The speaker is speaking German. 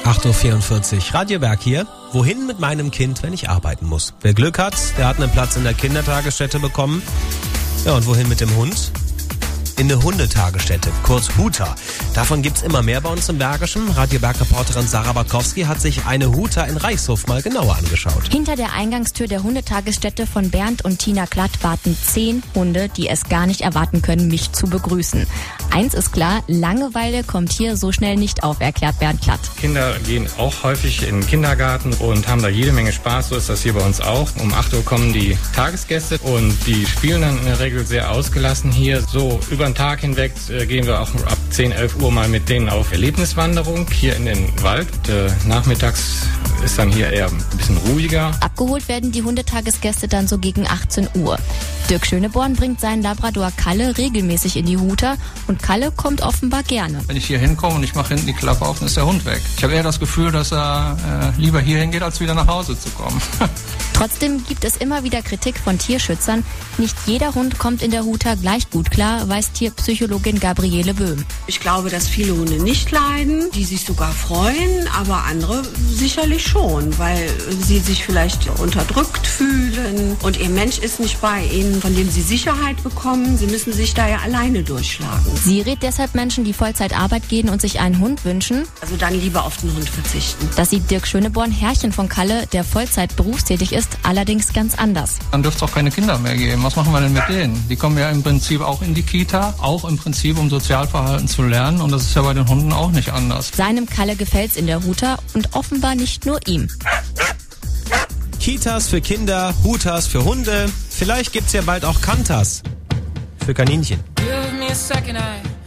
8.44 Uhr, Radio Berg hier. Wohin mit meinem Kind, wenn ich arbeiten muss? Wer Glück hat, der hat einen Platz in der Kindertagesstätte bekommen. Ja, und wohin mit dem Hund? In eine Hundetagesstätte, kurz Huta. Davon gibt's immer mehr bei uns im Bergischen. Radio Berg-Reporterin Sarah Bartkowski hat sich eine Huta in Reichshof mal genauer angeschaut. Hinter der Eingangstür der Hundetagesstätte von Bernd und Tina Klatt warten 10 Hunde, die es gar nicht erwarten können, mich zu begrüßen. Eins ist klar, Langeweile kommt hier so schnell nicht auf, erklärt Bernd Klatt. Kinder gehen auch häufig in den Kindergarten und haben da jede Menge Spaß. So ist das hier bei uns auch. Um 8 Uhr kommen die Tagesgäste und die spielen dann in der Regel sehr ausgelassen hier. So über den Tag hinweg gehen wir auch ab 10, 11 Uhr mal mit denen auf Erlebniswanderung hier in den Wald. Nachmittags ist dann hier eher ein bisschen ruhiger. Abgeholt werden die Hundetagesgäste dann so gegen 18 Uhr. Dirk Schöneborn bringt seinen Labrador Kalle regelmäßig in die Huta und Kalle kommt offenbar gerne. Wenn ich hier hinkomme und ich mache hinten die Klappe auf, dann ist der Hund weg. Ich habe eher das Gefühl, dass er lieber hier hingeht, als wieder nach Hause zu kommen. Trotzdem gibt es immer wieder Kritik von Tierschützern. Nicht jeder Hund kommt in der Huta gleich gut klar, weiß Tierpsychologin Gabriele Böhm. Ich glaube, dass viele Hunde nicht leiden, die sich sogar freuen, aber andere sicherlich schon, weil sie sich vielleicht unterdrückt fühlen und ihr Mensch ist nicht bei ihnen, von dem sie Sicherheit bekommen. Sie müssen sich da ja alleine durchschlagen. Sie rät deshalb Menschen, die Vollzeit Arbeit gehen und sich einen Hund wünschen. Also dann lieber auf den Hund verzichten. Das sieht Dirk Schöneborn, Herrchen von Kalle, der Vollzeit berufstätig ist, allerdings ganz anders. Dann dürfte es auch keine Kinder mehr geben. Was machen wir denn mit denen? Die kommen ja im Prinzip auch in die Kita, auch im Prinzip um Sozialverhalten zu lernen und das ist ja bei den Hunden auch nicht anders. Seinem Kalle gefällt's in der Huta und offenbar nicht nur ihm. Kitas für Kinder, Hutas für Hunde. Vielleicht gibt's ja bald auch Kantas für Kaninchen. Give me a second eye.